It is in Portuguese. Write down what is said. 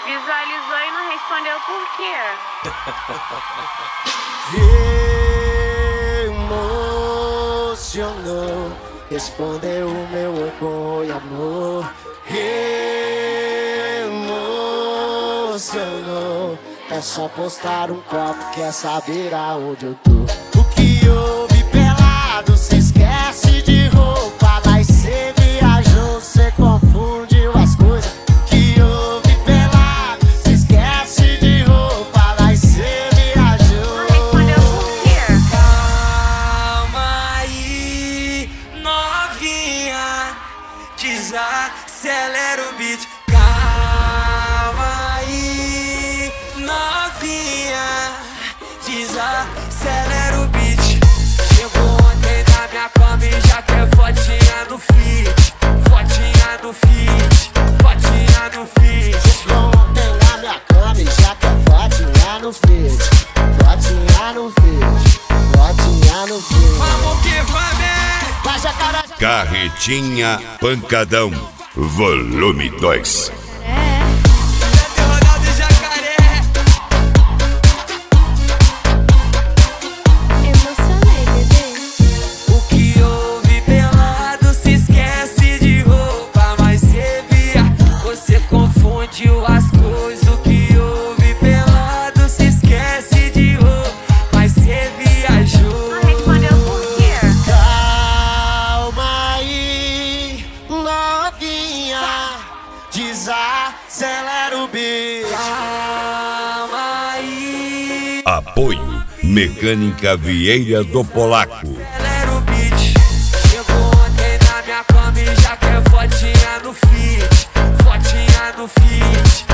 Visualizou e não respondeu por quê? Emocionou, respondeu o meu oi amor. Emocionou, é só postar um copo, quer saber aonde eu tô. O que houve pelado, cê esquece de roupa, mas cê viajou, cê confundiu as coisas. O que houve pelado, cê esquece de roupa, mas cê viajou. Não respondeu por quê? Calma aí, novinha, desacelera o beat. Calma aí, novinha, desacelera o beat. Chegou ontem na minha cama e já quer fotinha no feed. Fotinha no feed, fotinha no feed. Chegou ontem na minha cama e já quer fotinha no feed. Fotinha no feed, fotinha no feed. Vamos que vamos! Vai, jacaré! Carretinha Pancadão, volume 2. Ronaldo Jacaré. Emocionei, bebê. O que houve pelado, se esquece de roupa, mas cê via, você confundiu as coisas. O que houve pelado, se esquece de roupa, mas cê viajou. Não respondeu por quê? Calma aí, novinha, desacelera o beat. Calma aí, Apoio Mecânica Vieira do Polaco. acelera o beat. Chegou ontem na minha cama e já quer fotinha no feed. Fotinha no feed,